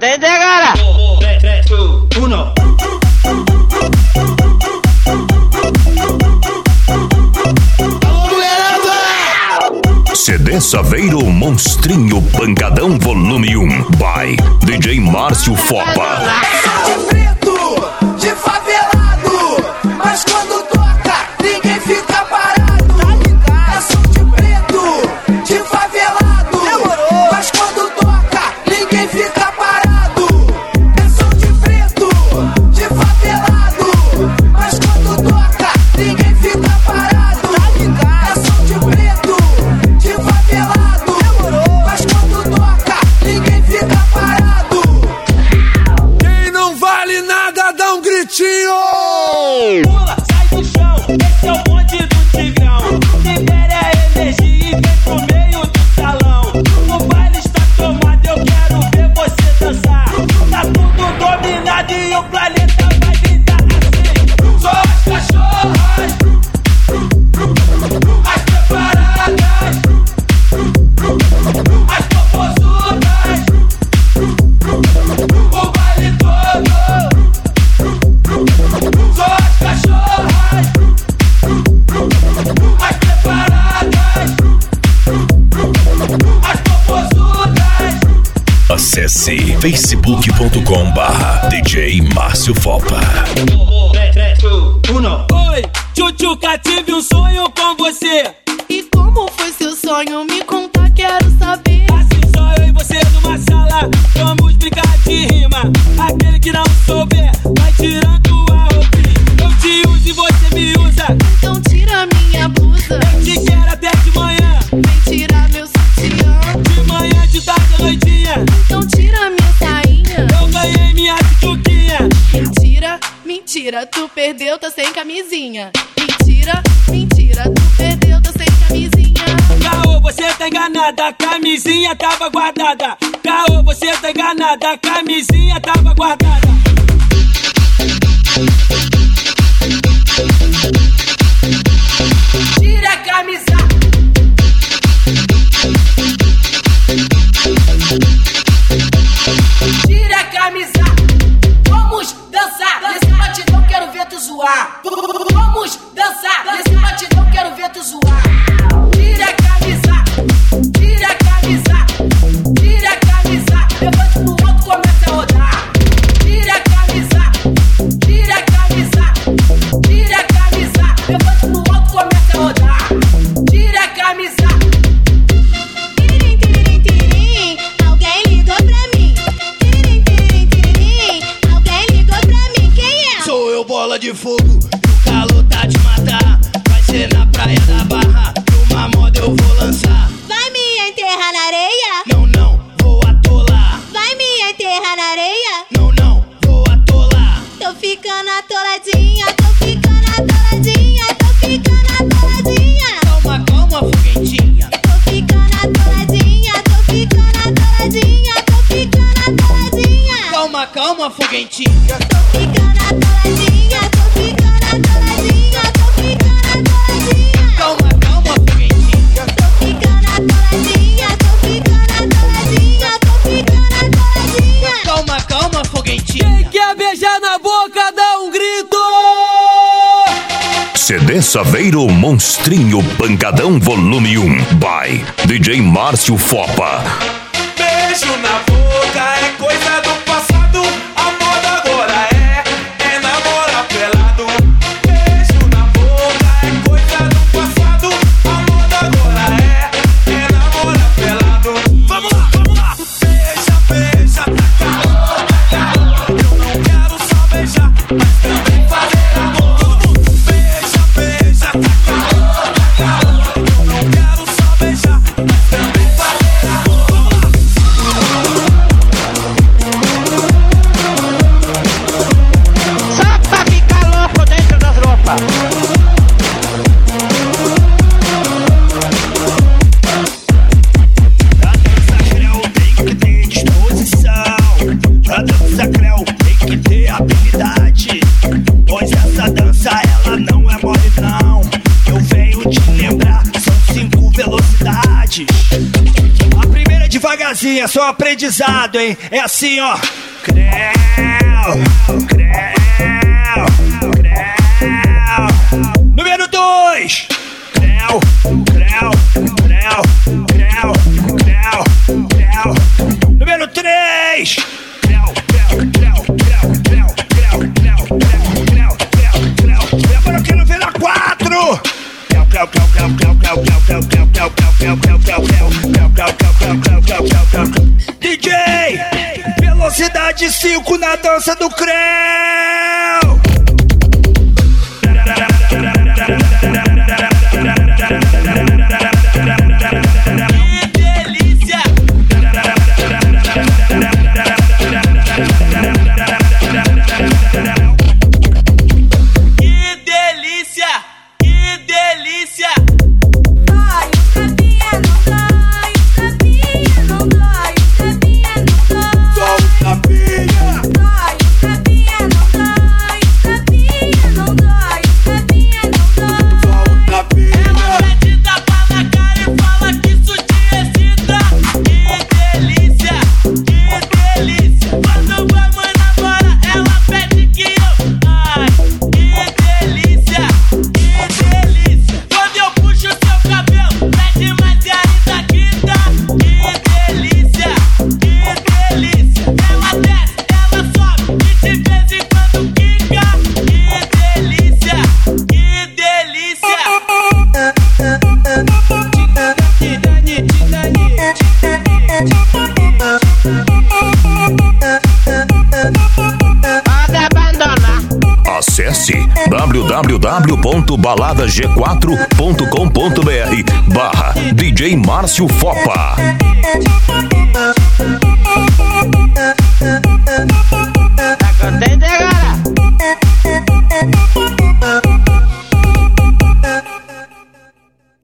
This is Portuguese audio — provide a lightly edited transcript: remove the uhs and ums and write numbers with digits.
Atende agora! 3, 2, 1. CD Saveiro Monstrinho Pancadão Volume 1 by DJ Márcio Fopa. De preto, de favelado, mas quando toca, ninguém fica parado. É som de preto, de favelado, mas quando toca, ninguém fica parado. É som de preto, de favelado, mas quando toca, ninguém fica parado. É som de preto, de favelado, mas quando toca, ninguém fica parado. Quem não vale nada dá um gritinho. Pula, sai do chão, esse é o bonde do Tigrão. Libere a energia e vem pro meio do salão. O baile está tomado, eu quero ver você dançar. Tá tudo dominado e o planeta vai gritar assim. Só as cachorras, as preparadas, as popozudas, o baile todo. Só as cachorras, as preparadas, as popozudas. Acesse facebook.com/DJ Márcio Fopa. 3, 2, 1. Oi, Tchutchuca, tive um sonho com você. E como foi seu sonho? Me conta, quero saber. Assim só eu e você numa sala, vamos brincar de rima. Aquele que não souber, vai tirando a roupinha. Eu te uso e você me usa. Então tira minha blusa. Eu te quero até de manhã. Vem tirar meu sutiã. De manhã, de tarde, noitinha. Então tira minha sainha. Eu ganhei minha tchutchuquinha. Mentira, mentira, tu perdeu, tá sem camisinha. Mentira, mentira, tu perdeu, tá sem camisinha. Caô, você tá enganada, a camisinha tava guardada. Caô, você tá enganada, a camisinha tava guardada. Tira a camisa. Tira a camisa. Vamos dançar nesse batidão, quero ver tu zoar. Vamos dançar nesse batidão, quero ver tu zoar. Tira a camisa. Tira a camisa. Tira a camisa. Levante pro alto, comece a rodar. Tira a camisa. Tira a camisa. Tira a camisa. Levante pro alto, comece a rodar. Tira a camisa. Tiririm, tiririm, tiririm, alguém ligou pra mim. Tiririm, tiririm, tiririm, alguém ligou pra mim. Quem é? Sou eu, bola de fogo, e o calor tá de matar. Vai ser na praia da Barra, numa moda eu vou lançar. Vai me enterrar na areia? Não, não, vou atolar. Vai me enterrar na areia? Não, não, vou atolar. Tô ficando atoladinha, tô ficando atoladinha, tô ficando atoladinha. Calma, calma, foguetinha. Tô ficando atoladinha, tô ficando atoladinha, tô ficando atoladinha. Calma, calma, foguetinha. Tô ficando atoladinha, tô ficando atoladinha, tô ficando atoladinha. Calma, calma, foguetinha. Tô ficando atoladinha, tô ficando atoladinha, tô ficando atoladinha. Calma, calma, foguetinha. Quem quer beijar na boca, dá um grito. CD Saveiro Monstrinho Pancadão Volume 1 by DJ Márcio Fopa. Beijo na boca é coisa do passado. A moda agora é namorar pelado. Beijo na boca é coisa do passado. A moda agora é namorar pelado. Vamos lá, vamos lá. Beija, beija, taca, eu não quero só beijar, mas também fazer amor. Todo mundo. Beija, beija, taca, eu não quero só beijar, mas também fazer amor. novinha, só aprendizado, hein? É assim, ó. Creu, creu, creu. Número 2. Creu, creu, creu, creu, creu, creu. Número 3. Creu, creu, creu, creu, creu, creu, creu, creu, creu, creu, creu. Agora eu quero ver a 4. DJ, velocidade 5 na dança do creu. Que delícia! Que delícia! Que delícia! Dói, o cabinha não dói, o cabinha não dói, o cabinha não dói. Só o tapinha. Dói, o cabinha não dói, o cabinha não dói, o cabinha não dói. Só o tapinha. Ela mete tapa na cara e fala que isso te excita. Que delícia! Que delícia! Quando vamos namorar, ela pede que eu. Ai, que delícia! Que delícia! Quando eu puxo seu cabelo, pede mais e ainda grita. Que delícia! Que delícia! Ela desce, ela sobe e de vez em quando quica. Que delícia! Que delícia! Pode abandonar. Acesse www.baladag4.com.br/DJ Márcio Fopa.